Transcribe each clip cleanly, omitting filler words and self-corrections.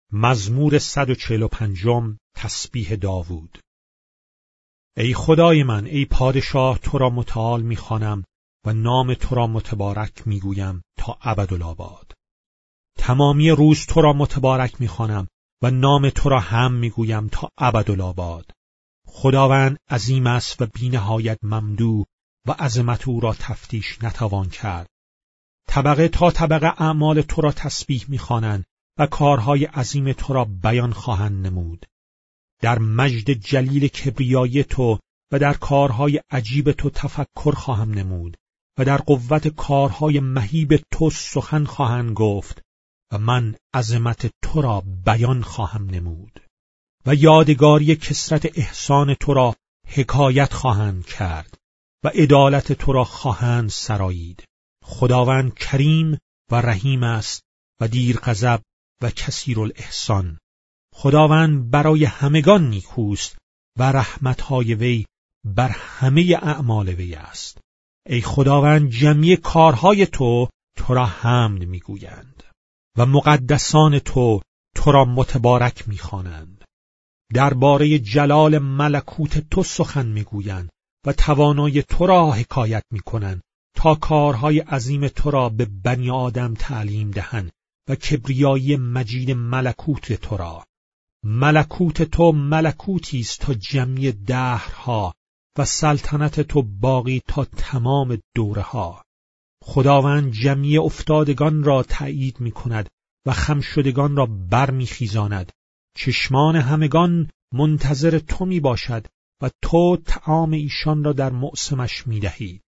مزمور 145 تسبیح داوود. ای خدای من، ای پادشاه، تو را متعال می‌خوانم و نام تو را متبارک می‌گویم تا ابدالآباد. تمامی روز تو را متبارک می‌خوانم و نام تو را هم می‌گویم تا ابدالآباد. خداوند عظیم است و بی‌نهایت ممدوح و عظمت او را تفتیش نتوان کرد. طبقه تا طبقه اعمال تو را تسبیح می‌خوانند و کارهای عظیم تو را بیان خواهند نمود. در مجد جلیل کبریایی تو و در کارهای عجیب تو تفکر خواهم نمود و در قوت کارهای مهیب تو سخن خواهند گفت و من عظمت تو را بیان خواهم نمود و یادگاری کثرت احسان تو را حکایت خواهند کرد و عدالت تو را خواهند سرایید. خداوند کریم و رحیم است و دیر غضب و کثیر الاحسان. خداوند برای همگان نیکوست و رحمتهای وی بر همه اعمال وی است. ای خداوند، جمعی کارهای تو را حمد میگویند و مقدسان تو را متبارک میخوانند. درباره جلال ملکوت تو سخن میگویند و توانای تو را حکایت میکنند تا کارهای عظیم تو را به بنی آدم تعلیم دهند و کبریایی مجید ملکوت تو را. ملکوت تو ملکوتی است تا جمعی دهرها و سلطنت تو باقی تا تمام دورها. خداوند جمعی افتادگان را تأیید می کند و خم شدگان را بر می خیزاند. چشمان همگان منتظر تو می باشد و تو طعام ایشان را در موسمش می دهی.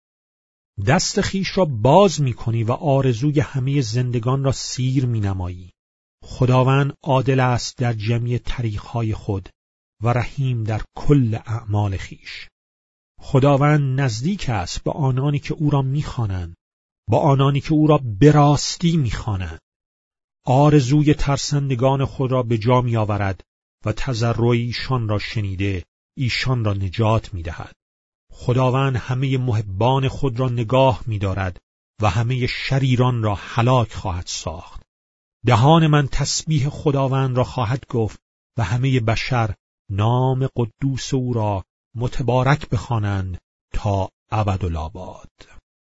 دست خیش را باز می کنی و آرزوی همه زندگان را سیر می نمایی. خداوند عادل است در جمعی طریقهای خود و رحیم در کل اعمال خیش. خداوند نزدیک است به آنانی که او را می‌خوانند، با آنانی که او را به راستی می‌خوانند. آرزوی ترسندگان خود را به جا می‌آورد و تضرع ایشان را شنیده ایشان را نجات می‌دهد. خداوند همه محبان خود را نگاه می‌دارد و همه شریران را هلاک خواهد ساخت. دهان من تسبیح خداوند را خواهد گفت و همه بشر نام قدوس او را متبارک بخوانند تا ابدالآباد.